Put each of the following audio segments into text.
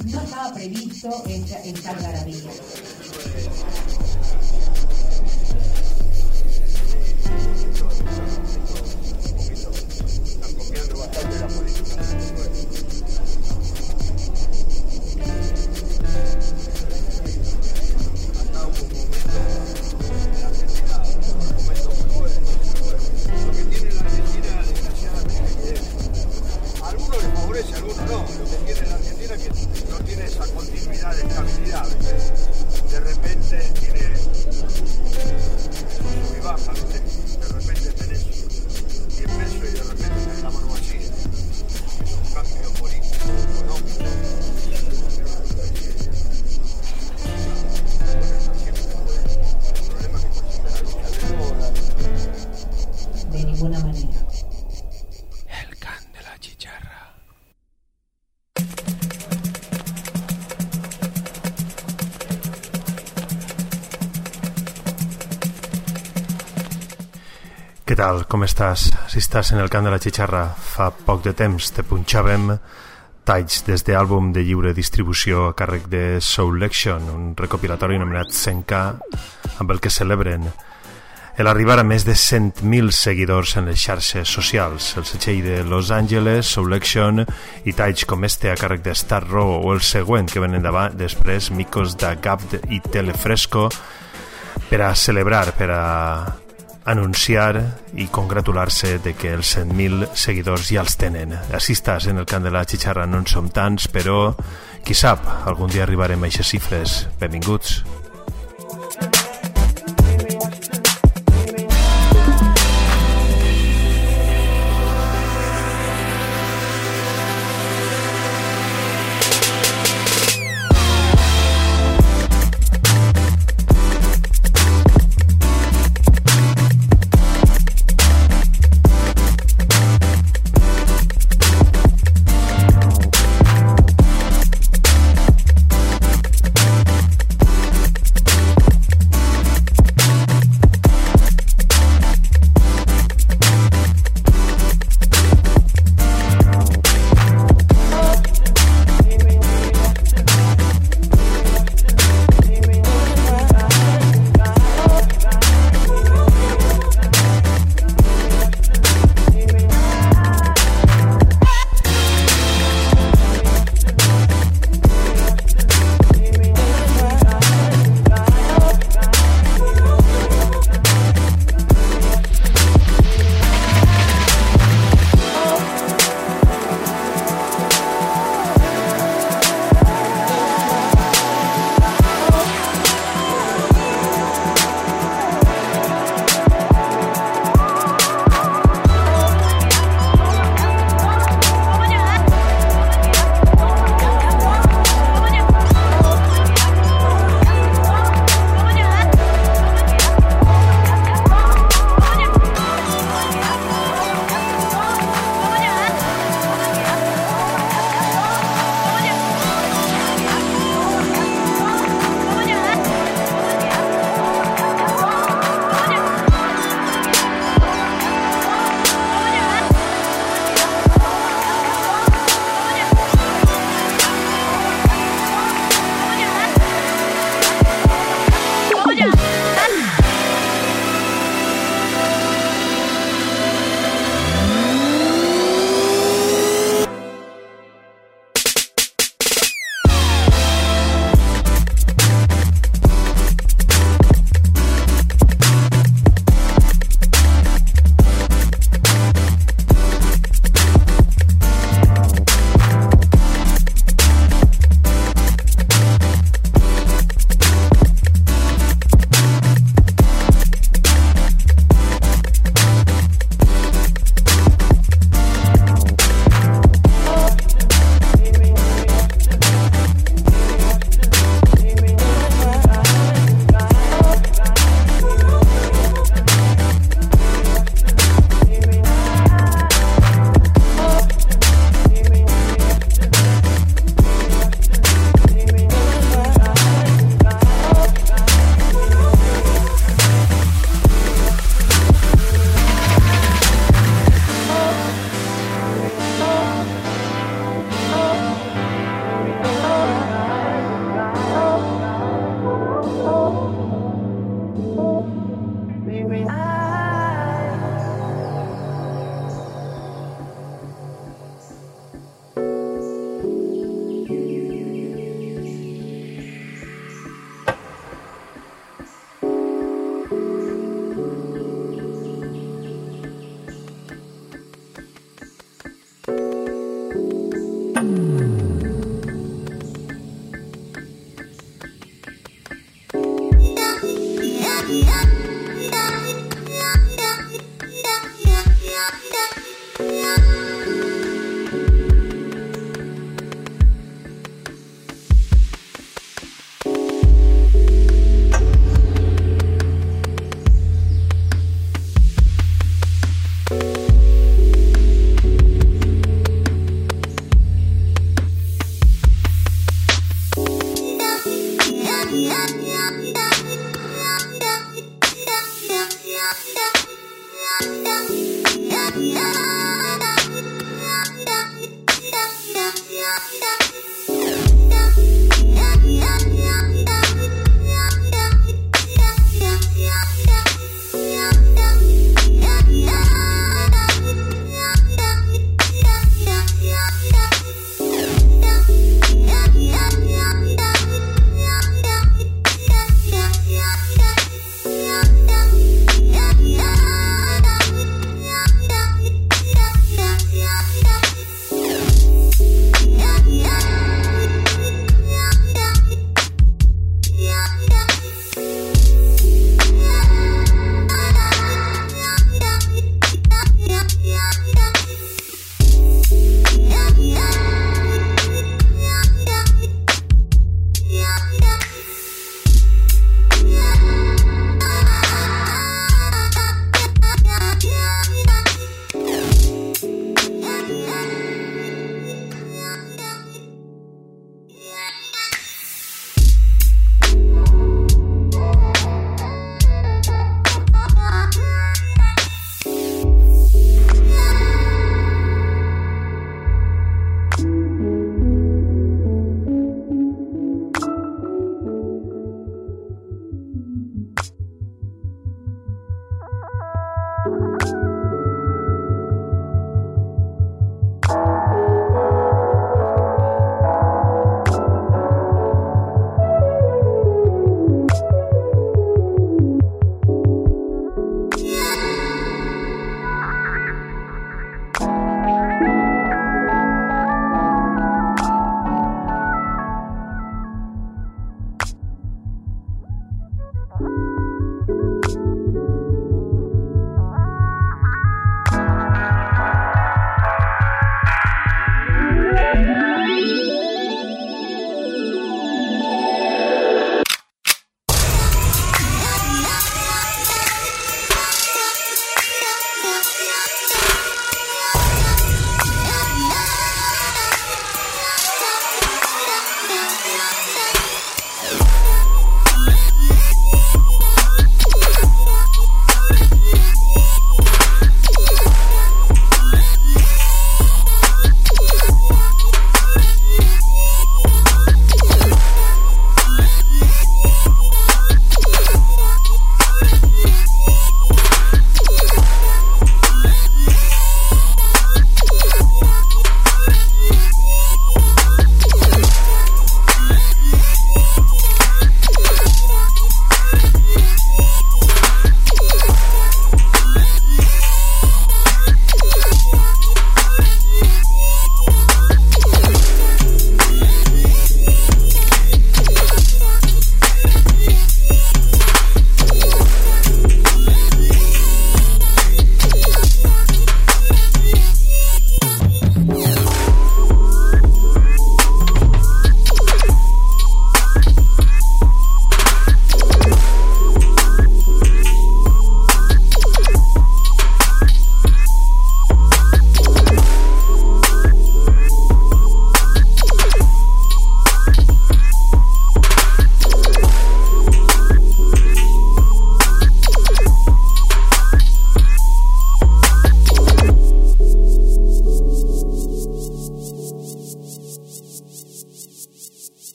no estaba previsto esta algarabía. Están copiando bastante la política. Acá hubo un momento en la Argentina, un momento muy bueno. Lo que tiene la Argentina, desgraciadamente, que a algunos les favorece, a algunos no. Lo que tiene la Argentina es que no tiene esa continuidad de estabilidad. De repente tiene sub y baja, ¿viste? De repente tenés 10 pesos y de repente tenés la mano vacía. Es un cambio político, económico. El problema es que consiste la lucha de dólares. De ninguna manera. El can de la chicharra. Què tal? Com estàs? Si estàs en el cant de la xitxarra, fa poc de temps te punxàvem talls des de àlbum de lliure distribució a càrrec de Soulection, un recopilatori anomenat 100K, amb el que celebren l'arribar a més de 100.000 seguidors en les xarxes socials. El setxell de Los Angeles, Soulection, i talls com este a càrrec de Star Raw o el següent que venen davant després, Micos da Gabd i Telefresco, per a celebrar, per a anunciar i congratular-se de que els 100.000 seguidors ja els tenen. Així estàs en el cant de la xitxarra, no en som tants, però qui sap, algun dia arribarem a aquestes xifres. Benvinguts.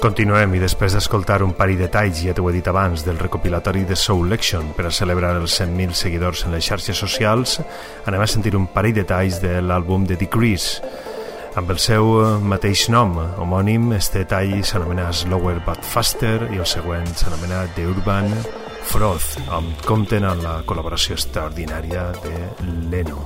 Continuem i després d'escoltar un parell de talls, ja t'ho he dit abans, del recopilatori de Soulection per a celebrar els 100.000 seguidors en les xarxes socials, anem a sentir un parell de talls de l'àlbum de Decrease. Amb el seu mateix nom, homònim, este tall s'anomena Slower But Faster i el següent s'anomena The Urban Froth, on compten amb la col·laboració extraordinària de Leno.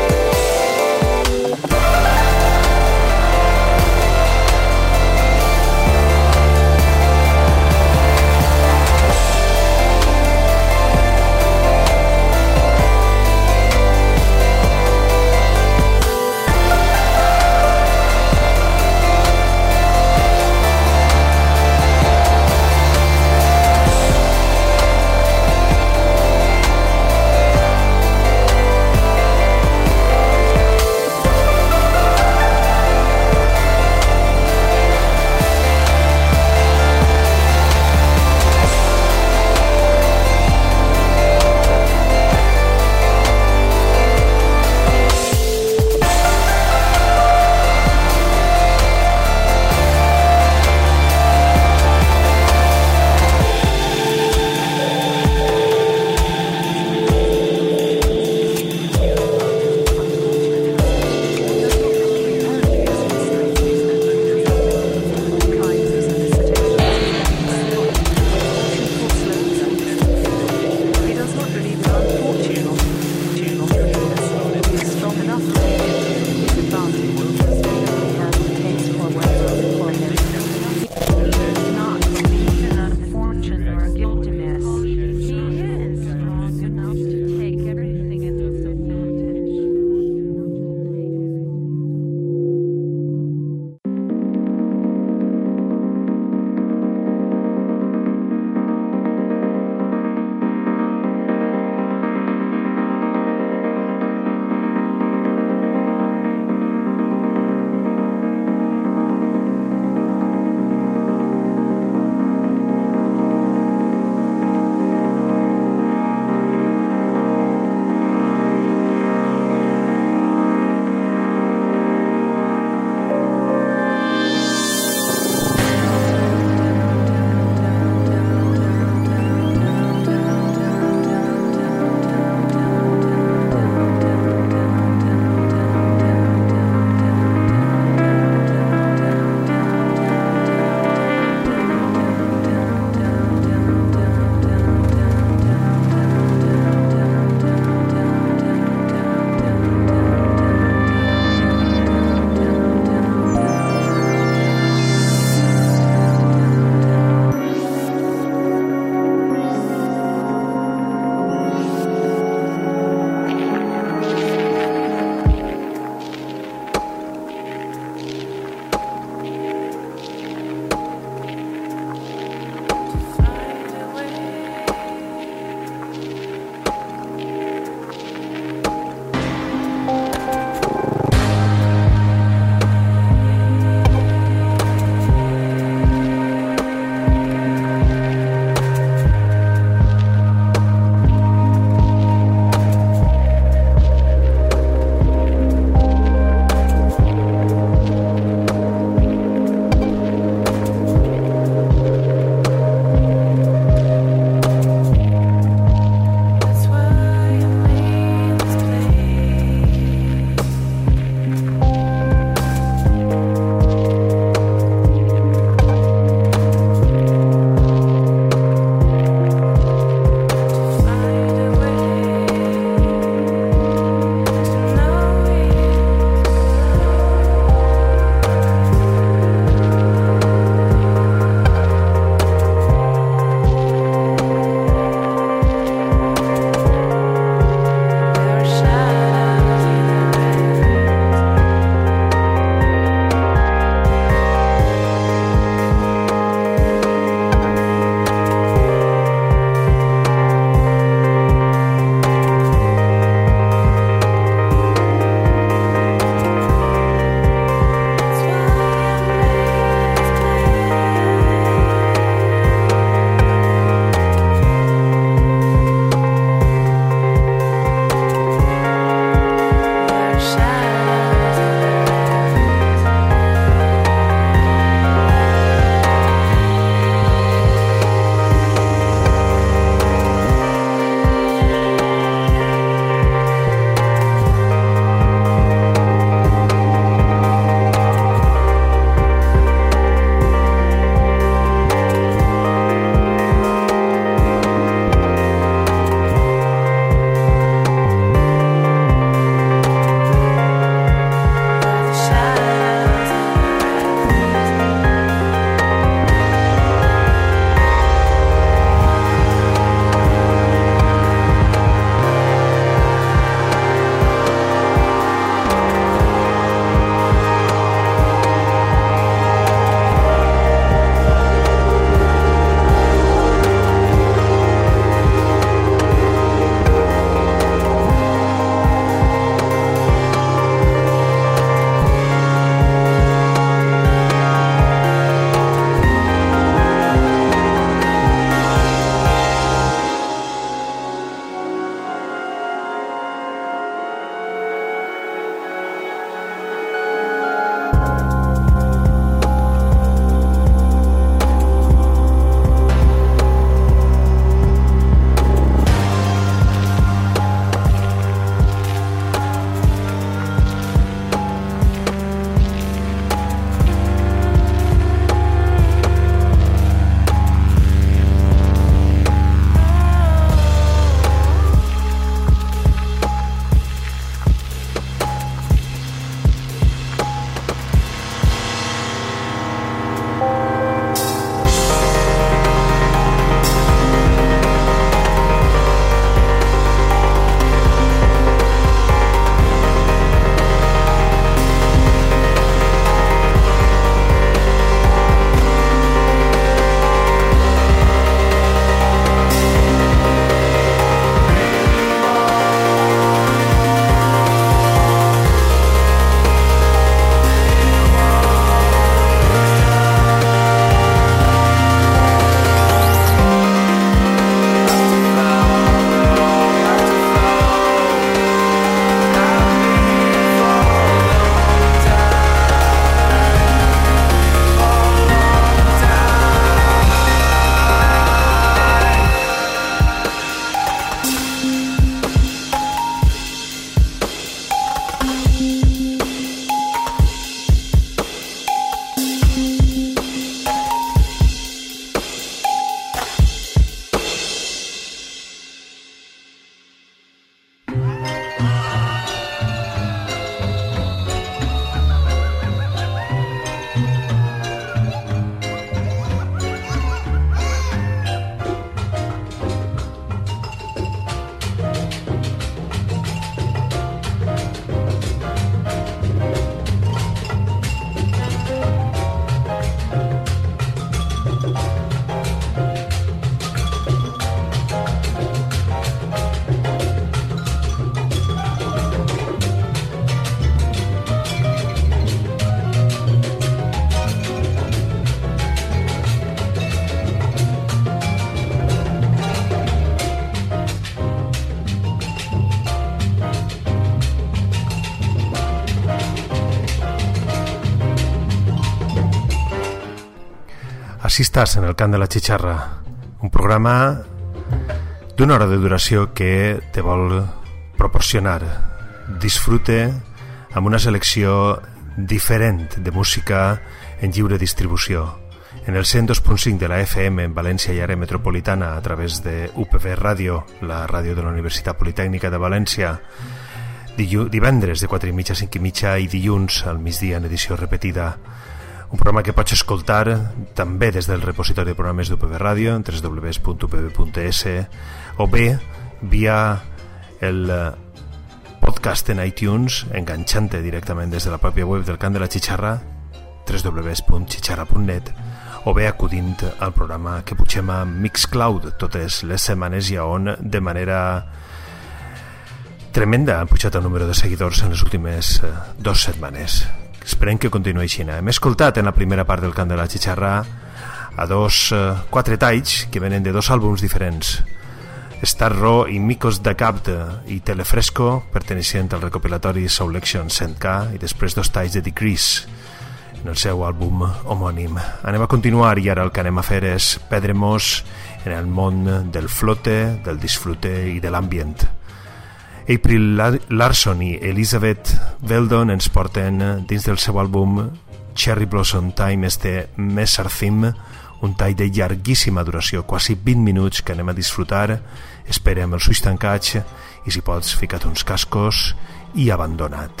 Sisters en el cant de la xixarra, un programa d'una hora de duració que te vol proporcionar disfrute amb una selecció diferent de música en lliure distribució. En el 102.5 de la FM en València i àrea metropolitana a través de UPV Ràdio, la ràdio de la Universitat Politècnica de València, divendres de 4:30 a 5:30 i dilluns al migdia en edició repetida. Un programa que pots escoltar també des del repositori de programes d'UPV Ràdio en www.upv.es o bé via el podcast en iTunes enganxant-te directament des de la pròpia web del Cant de la Xixarra www.xixarra.net o bé acudint al programa que pugem a Mixcloud totes les setmanes i on de manera tremenda han pujat el número de seguidors en les últimes 2 setmanes. Esperem que continuï així. Hem escoltat en la primera part del Cant de la Xixarra a 4 talls que venen de 2 àlbums diferents, Star Raw i Micos da Capt i Telefresco, perteneixent al recopilatori Soulection 100K, i després 2 talls de Decrease en el seu àlbum homònim. Anem a continuar i ara el que anem a fer és perdre-nos en el món del flote, del disfrute i de l'ambient. April Larson i Elizabeth Veldon ens porten dins del seu àlbum Cherry Blossom Time Messar Theme, un tall de llarguíssima duració, quasi 20 minuts que anem a disfrutar. Esperem els ulls tancats i si pots fica't uns cascos i abandonat.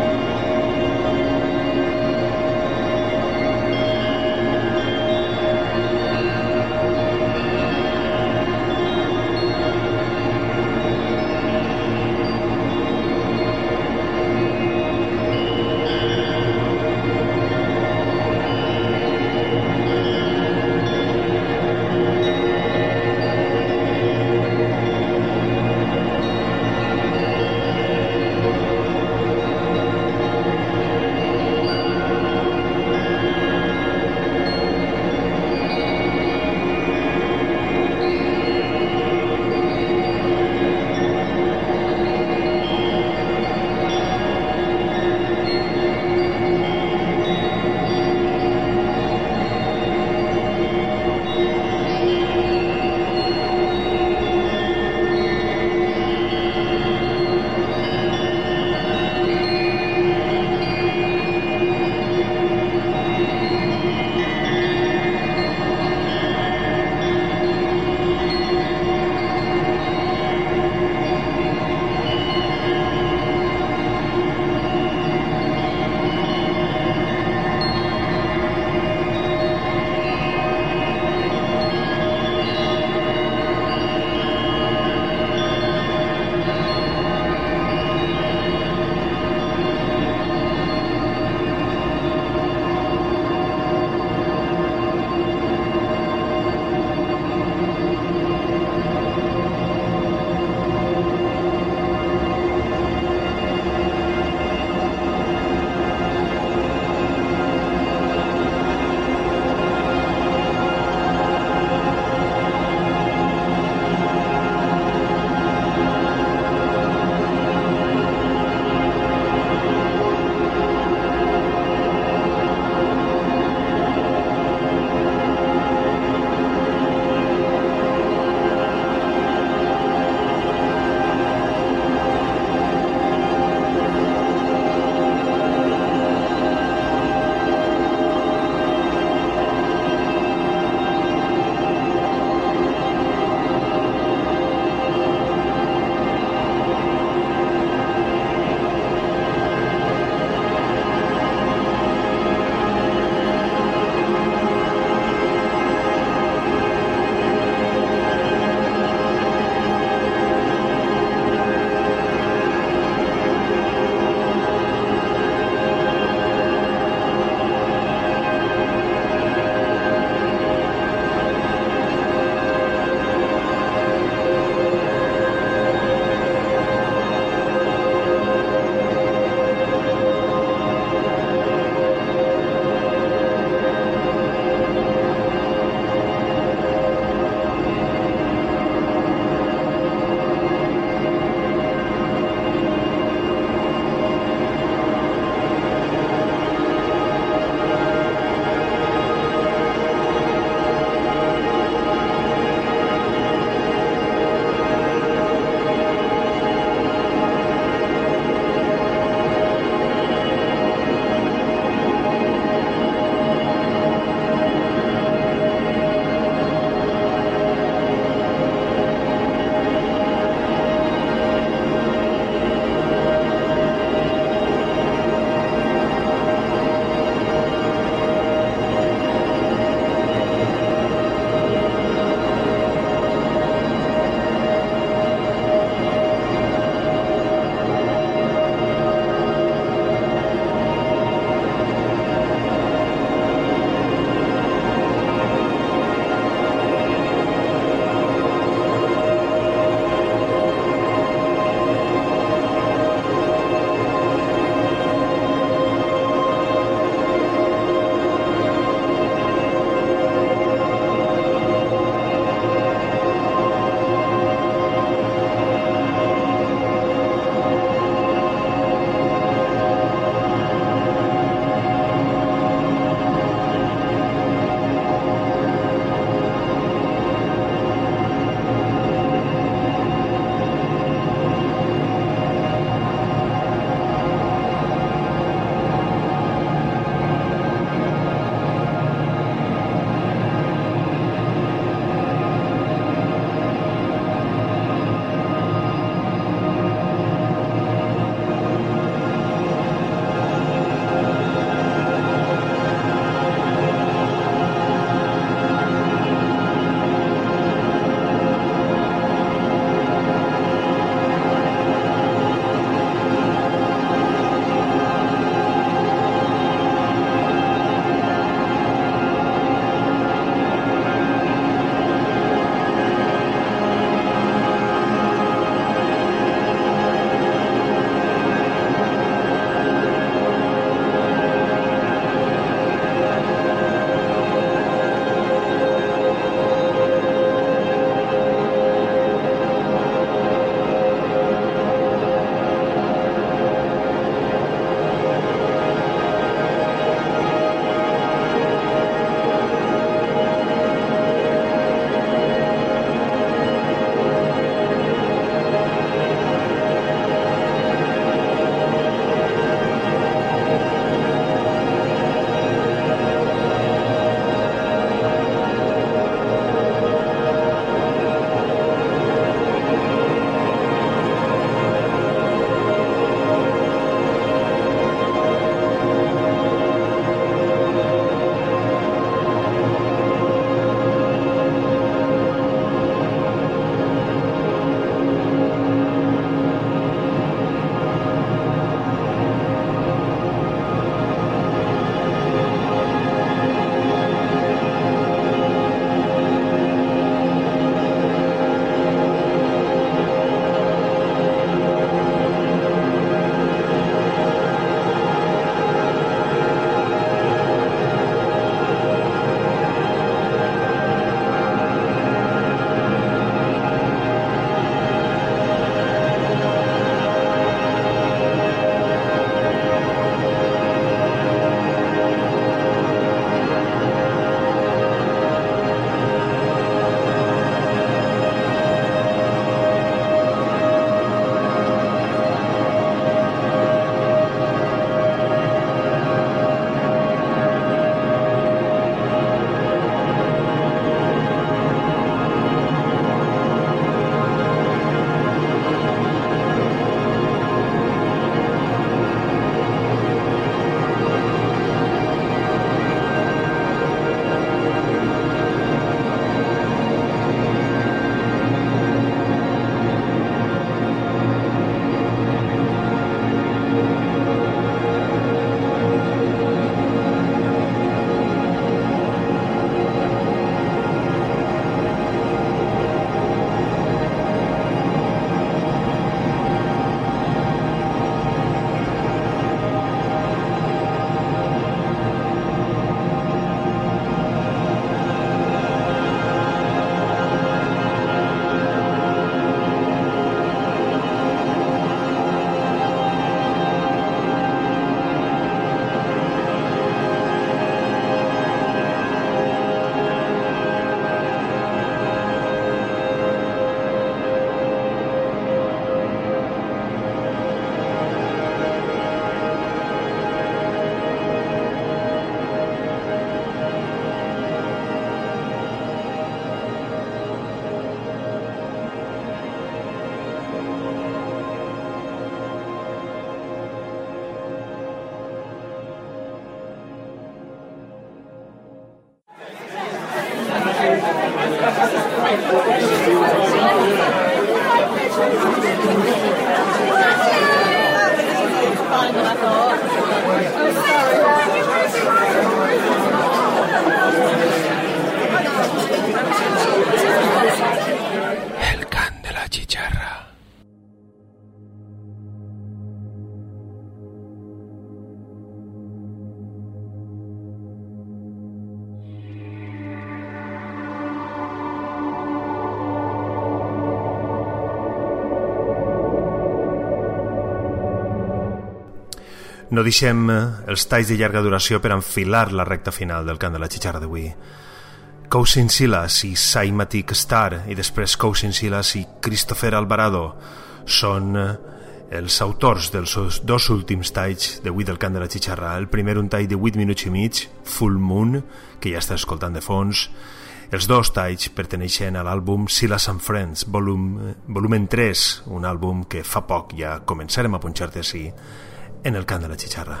No deixem els talls de llarga duració per enfilar la recta final del cant de la xitxarra d'avui. Cousin Silas i Cymatic Star i després Cousin Silas i Christopher Alvarado són els autors dels dos últims talls d'avui del cant de la xitxarra. El primer un tall de 8 minuts i mig, Full Moon, que ja està escoltant de fons. Els dos talls perteneixen a l'àlbum Silas and Friends, volumen 3, un àlbum que fa poc ja començarem a punxar-te així en el cant de la xitxarra.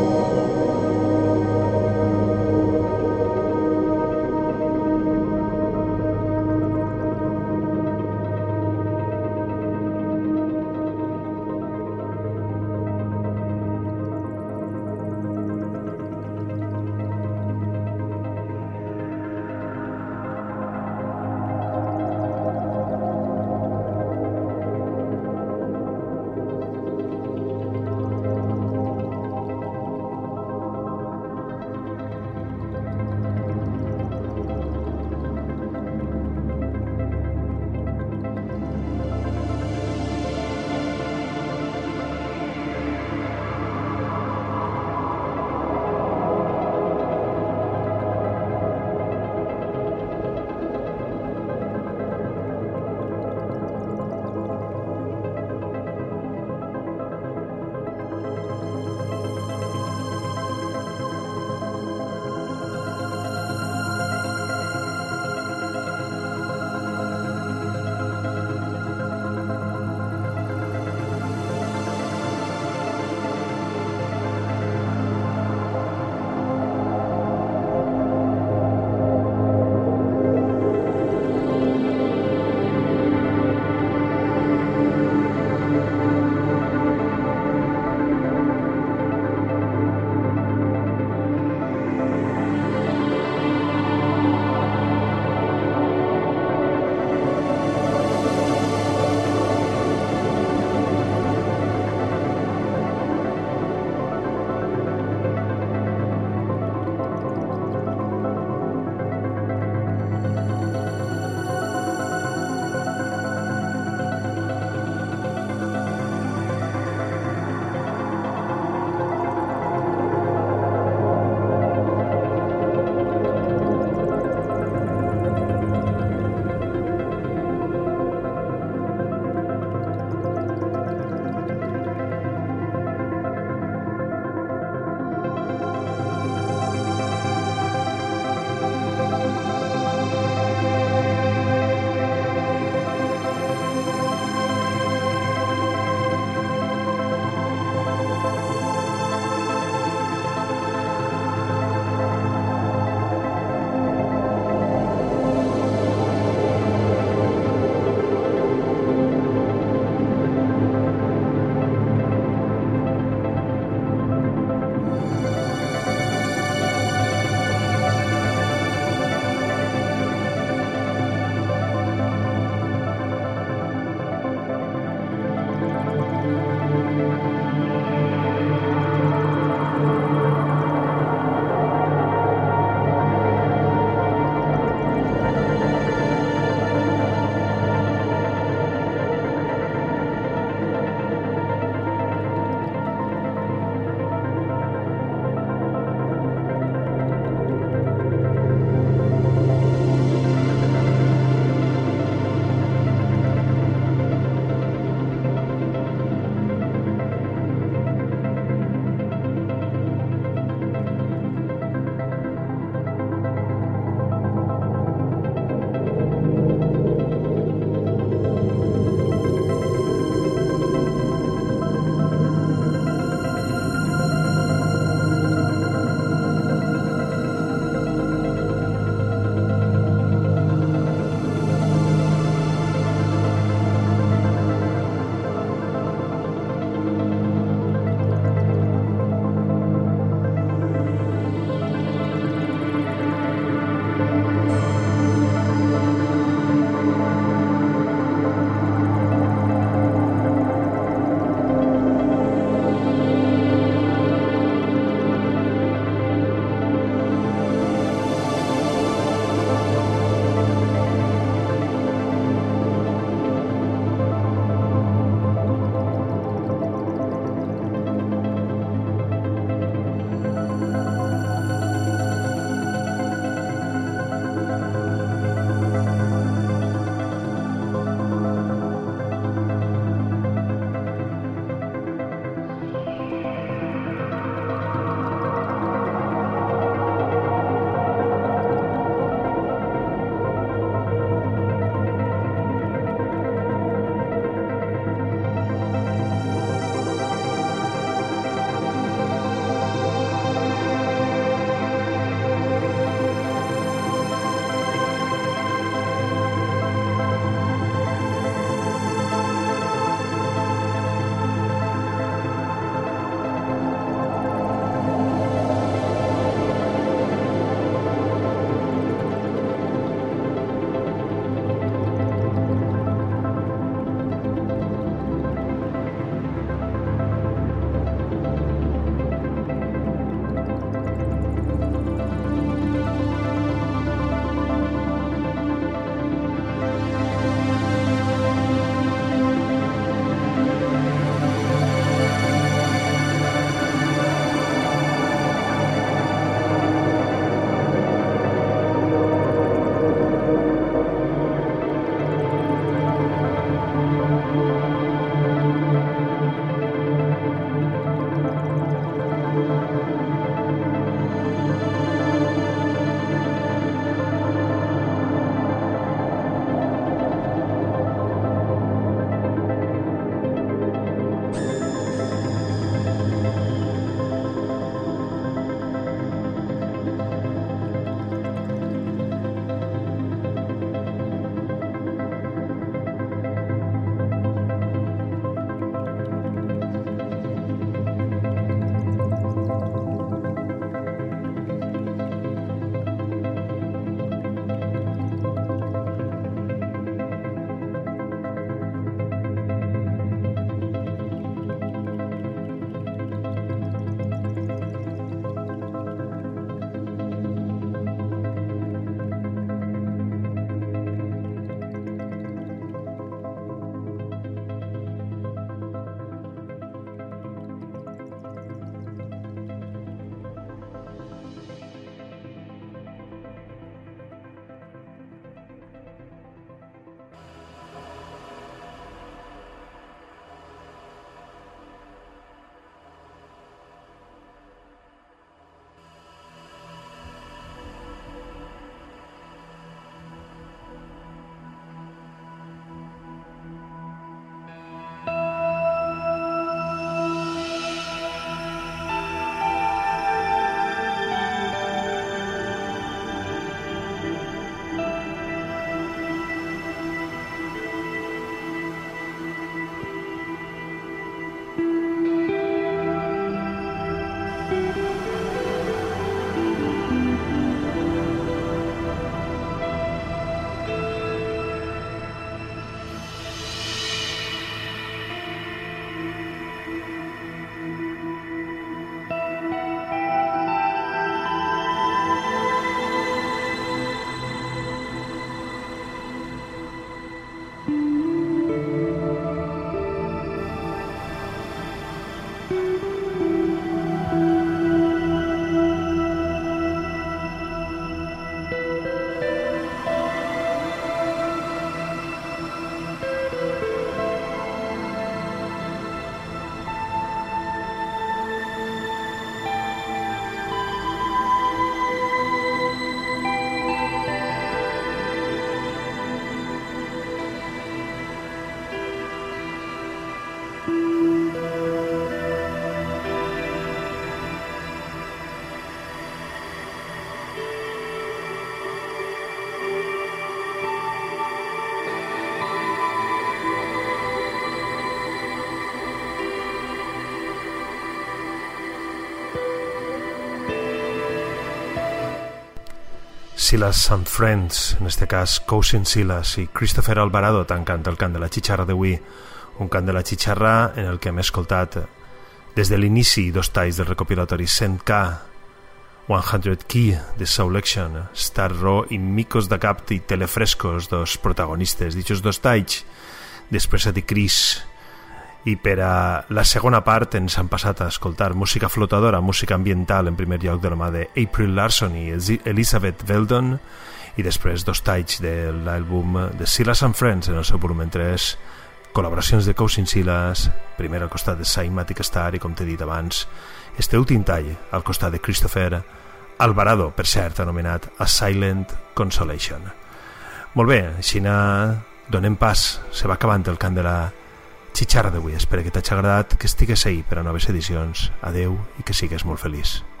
Silas and Friends, en este cas Cousin Silas i Christopher Alvarado tancant el cant de la xitxarra d'avui, un cant de la xitxarra en el que hem escoltat des de l'inici dos talls del recopilatori 100K, 100 Key de Soulection, Star Raw i Micos de Cap i Telefrescos, dos protagonistes d'ixos dos talls. Després a dir Chris, i per a la segona part ens han passat a escoltar música flotadora, música ambiental, en primer lloc de la mà de April Larson i Elizabeth Veldon, i després dos talls de l'àlbum de Silas and Friends en el seu volumen 3, col·laboracions de Cousin Silas, primer al costat de Cymatic Star i, com t'he dit abans, este últim tall al costat de Christopher Alvarado, per cert anomenat A Silent Consolation. Molt bé, així donem pas, se va acabant el cant de la xitxarra d'avui. Espero que t'hagi agradat, que estigues ahí per a noves edicions. Adeu i que sigues molt feliç.